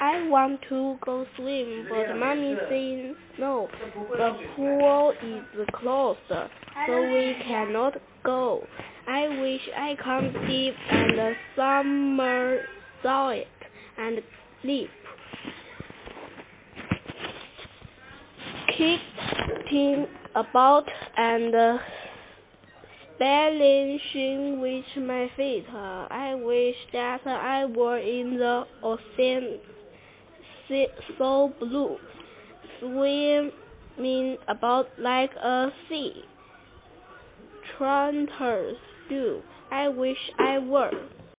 I want to go swim, but mommy says no. The pool is closed, so we cannot go. I wish I could dip and somersault and leap, kicking about and balancing with my feet. I wish that I were in the ocean, so blue, swimming about like a sea turtles do. I wish I were.